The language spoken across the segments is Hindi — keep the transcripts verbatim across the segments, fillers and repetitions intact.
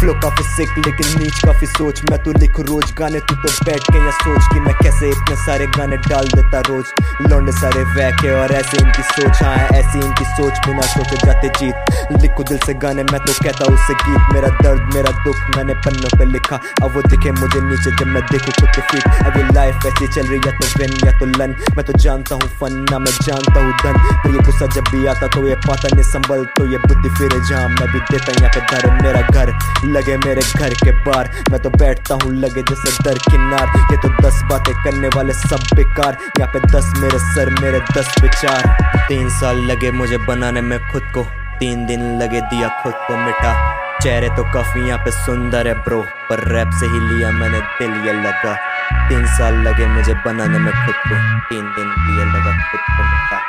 फ्लो काफी सिक लेकिन नीच काफी सोच। मैं तो लिखूं रोज गाने, तू तो बैठ के या सोच कि मैं कैसे इतने सारे गाने डाल देता रोज। लौंडे सारे वैक है और ऐसे इनकी सोच, हाँ ऐसी इनकी सोच, बिना सोचे जाते जीत। लिखूं दिल से गाने मैं तो कहता उससे गीत। मेरा दर्द मेरा दुख मैंने पन्नों पे लिखा, अब वो दिखे मुझे नीचे जब मैं देखूं खुद के फीट। अब ये लाइफ ऐसी चल रही या तो विन या तो लन। मैं तो जानता हूँ फन ना मैं जानता हूँ धन, पर ये गुस्सा जब भी आता तो ये पाता नहीं संभल, तो ये बुद्धि फिरे जहाँ मैं भी देता यहाँ पे धर। मेरा घर लगे मेरे घर के बाहर, मैं तो बैठता हूँ लगे जैसे दर किनार। ये तो दस बातें करने वाले सब बेकार, यहाँ पे दस मेरे सर मेरे दस विचार। तीन साल लगे मुझे बनाने में खुद को, तीन दिन लगे दिया खुद को मिटा। चेहरे तो काफी यहाँ पे सुंदर है ब्रो, पर रैप से ही लिया मैंने दिल ये लगा। तीन साल लगे मुझे बनाने में खुद को, तीन दिन दिया लगा खुद को मिटा।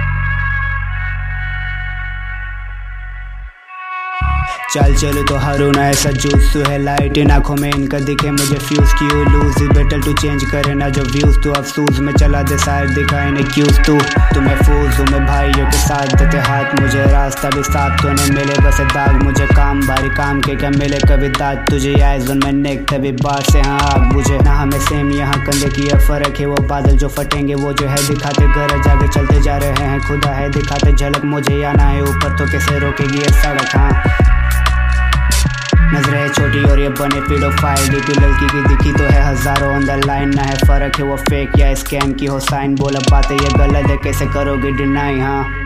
चल चलो तो हरूना ऐसा जूस, तू है लाइट इन आंखों में इनका दिखे मुझे फ्यूज क्यों लूज। बेटर टू चेंज करे ना जो व्यूज, तू अफसोस में चला दे साइड दिखाए ने क्यूज। तू तुम्हें फूज हूँ मैं भाइयों के साथ देते हाथ, मुझे रास्ता भी साथ तो नहीं मिले बस दाग। मुझे काम भारी काम के क्या मिले कभी दाद, तुझे आइज में नेक तभी बाहर से हाँ आग बुझे ना। हमें सेम यहाँ कंधे की ये फर्क है, वो बादल जो फटेंगे वो जो है दिखाते घर जाके चलते जा रहे हैं। खुदा है दिखाते झलक, मुझे आना है ऊपर तो कैसे रोकेगी ये सड़क। हाँ नजरें छोटी और ये बने पीडो फाइल, डीपी लड़की की दिखी तो है हजारों अंदर लाइन। ना है फर्क है वो फेक या स्कैम की हो साइन, बोला बातें ये गलत है कैसे करोगे डिनाई। हाँ